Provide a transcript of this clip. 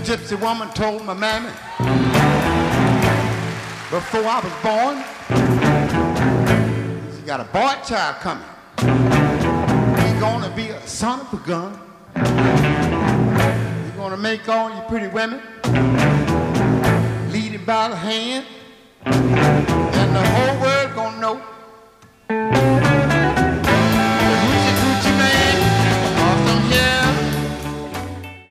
gypsy woman told my mammy before I was born, she got a boy child coming. He's gonna be a son of a gun. He's gonna make all you pretty women lead him by the hand, and the whole